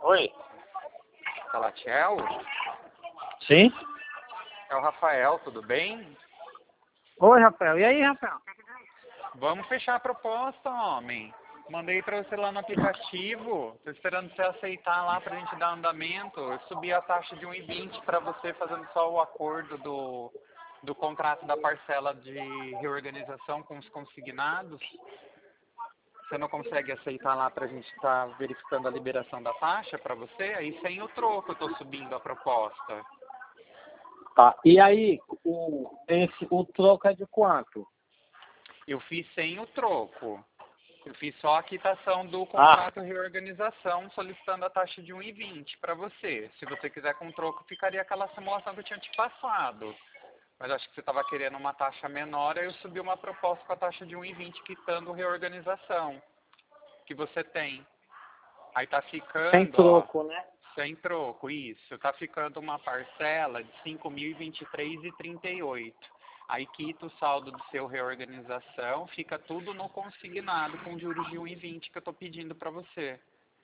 Oi. Salatiel? Sim? É o Rafael, tudo bem? Oi, Rafael. E aí, Rafael? Vamos fechar a proposta, homem. Mandei pra você lá no aplicativo. Tô esperando você aceitar lá pra gente dar andamento. Eu subi a taxa de 1,20 pra você, fazendo só o acordo do contrato da parcela de reorganização com os consignados. Você não consegue aceitar lá pra gente estar verificando a liberação da taxa pra você? Aí sem o troco eu tô subindo a proposta. Tá. E aí, o troco é de quanto? Eu fiz sem o troco. Eu fiz só a quitação do contrato reorganização, solicitando a taxa de 1,20 para você. Se você quiser com troco, ficaria aquela simulação que eu tinha te passado. Mas acho que você estava querendo uma taxa menor, aí eu subi uma proposta com a taxa de 1,20, quitando reorganização que você tem. Aí tá ficando, Sem troco, né? sem troco, isso. Tá ficando uma parcela de R$ 5.023,38. Aí quita o saldo do seu reorganização, fica tudo no consignado com juros de 1,20 que eu tô pedindo para você.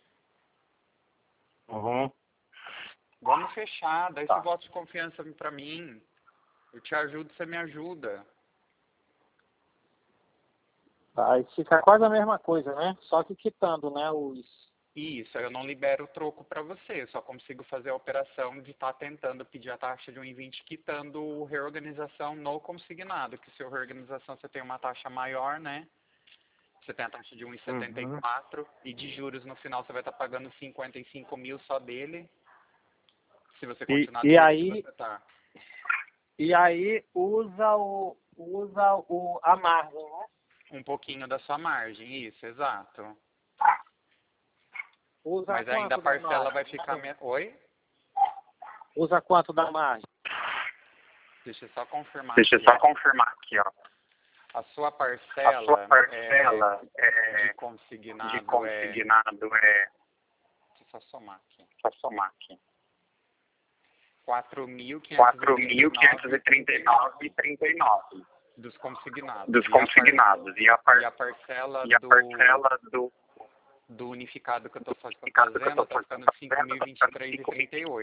Uhum. Vamos fechar, dá esse Tá. voto de confiança para mim. Eu te ajudo, você me ajuda. Tá. E fica quase a mesma coisa, né? Só que quitando, né? Isso, eu não libero o troco para você, eu só consigo fazer a operação de estar tentando pedir a taxa de 1,20 quitando reorganização no consignado, que se a reorganização você tem uma taxa maior, né? Você tem a taxa de 1,74 e de juros no final você vai estar pagando 55 mil só dele, se você continuar do jeito que você tá. E aí a margem, né? Um pouquinho da sua margem, isso, exato. Usa Mas ainda a quanto da parcela margem? vai ficar... Oi? Usa quanto da margem? Deixa eu só confirmar aqui, ó. A sua parcela, de consignado é... Deixa eu só somar aqui. 4.539,39 dos consignados. dos consignados. E a parcela do unificado que eu estou fazendo está ficando 5.023,38.